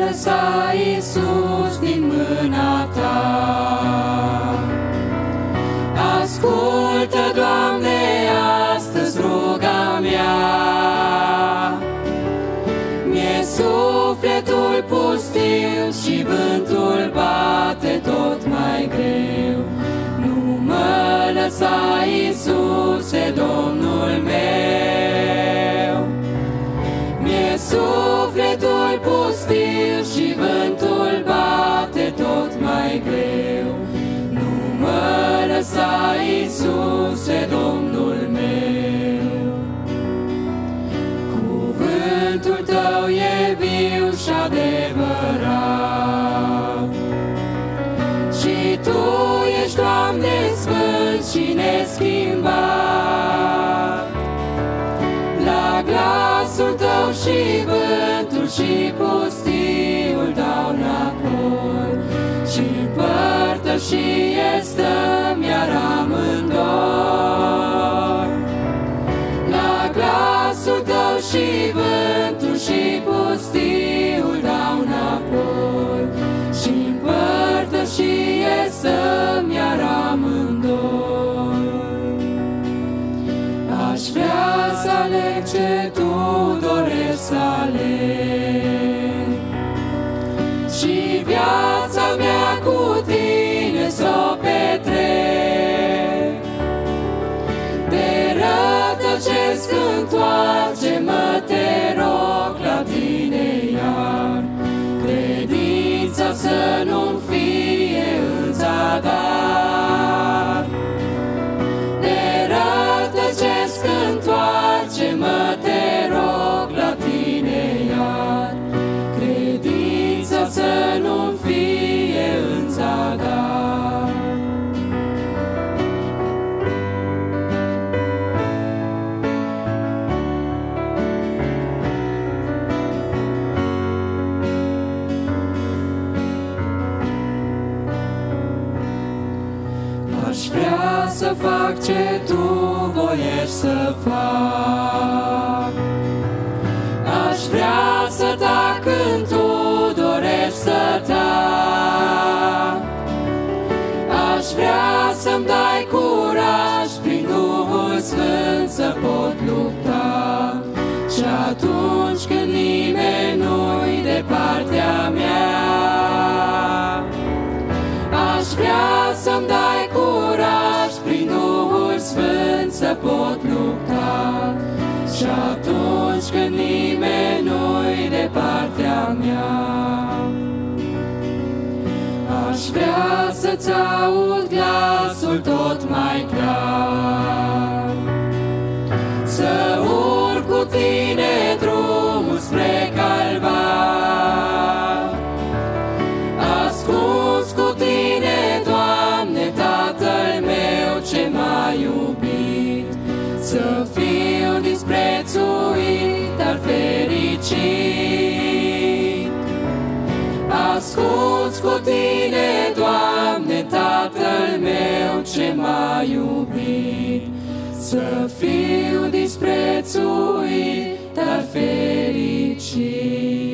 lăsa, Iisus, din mâna Ta. Ascultă, Doamne, astăzi ruga mea. Mi-e sufletul pustiu și vântul bate tot mai greu. Nu mă lăsa, Iisuse, Domnul meu. Mi-e sufletul pustiu și vântul bate tot mai greu. Nu mă lăsa, Iisuse, Domnul meu. Cuvântul Tău e viu și adevărat și Tu ești, Doamne, sfânt și neschimbat. La glasul Tău și vântul și pustiul dau înapoi și în părtășie stăm iar amândoi. La glasul Tău și vântul și pustiul dau înapoi și în părtășie stăm iar amândoi. Aș vrea să aleg ce Tu dorești să aleg și viața mea cu Tine s-o petrec. De rătăcesc, întoarce-mă, te rog, la Tine iar. Credința să nu-mi fie în zadar. De rătăcesc, întoarce-mă, te rog, la Tine iar. Credința să nu-mi fie în zadar. Aș vrea să fac ce Tu voiești să fac. Aș vrea să tac când Tu dorești să tac. Aș vrea să-mi dai curaj prin Duhul Sfânt să pot lupta. Și atunci când nimeni nu-i de partea mea, aș vrea să-mi dai curaj prin Duhul Sfânt să pot lupta. Și atunci când nimeni nu-i de partea mea, aș vrea să-ți aud glasul tot mai clar. Să urc cu Tine drumul spre Calvar. Ascuns cu Tine, Doamne, Tatăl meu ce m-a iubit. Să fiu disprețuit, dar fericit. Ascuns cu Tine, Doamne, Tatăl meu ce m-a iubit. Să fiu disprețuit, dar fericit.